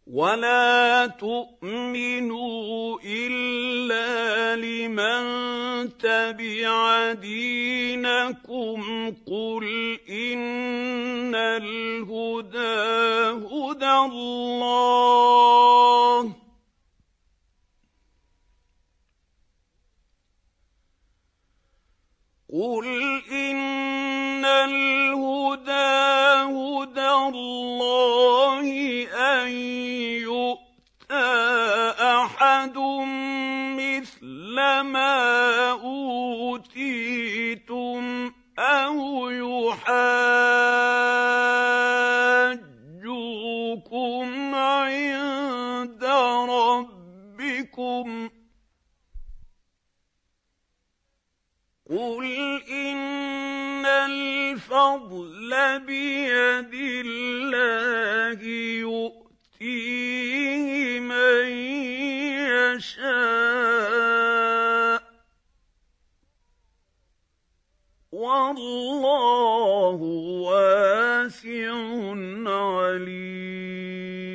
ولا تؤمنوا إلا لمن تبع دينكم قل إن الهدى هدى الله قل إن الهدى هدى الله أن يؤتى أحد مثل ما أوتيتم أو يحاجوكم عند ربكم قل إن الفضل بيد الله يؤتيه من يشاء والله واسع عليم